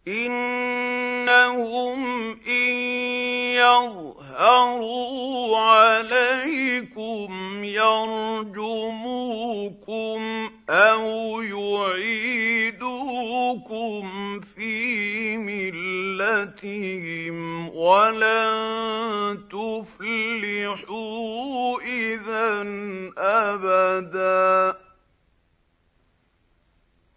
إنهم إن يظهروا عليكم يرجموكم أو يعيدوكم في ملتهم ولن تفلحوا إذا أبدا.